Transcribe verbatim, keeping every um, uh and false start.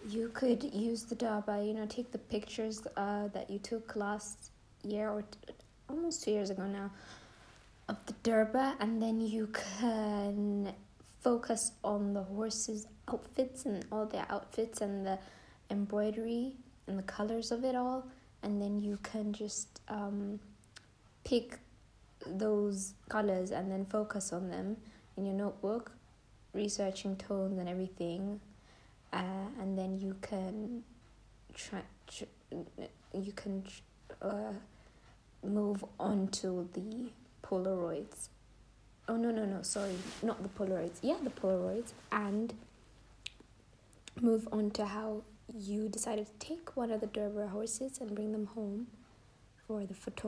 you could use the Daba, you know, take the pictures uh, that you took last year or t- almost two years ago now of the Durba, and then you can focus on the horses' outfits and all their outfits and the embroidery and the colors of it all, and then you can just um, pick those colors and then focus on them in your notebook, researching tones and everything, uh, and then you can try, tr- you can uh, move on to the Polaroids. Oh no no no! Sorry, not the Polaroids. Yeah, the Polaroids, and move on to how you decided to take one of the Durbar horses and bring them home for the photo.